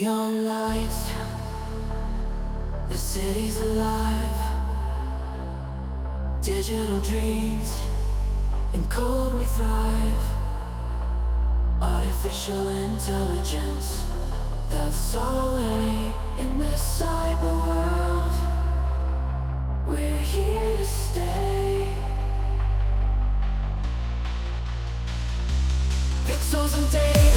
Neon lights, the city's alive. Digital dreams, in code we thrive. Artificial intelligence, that's already in this cyber world. We're here to stay. Pixels and data,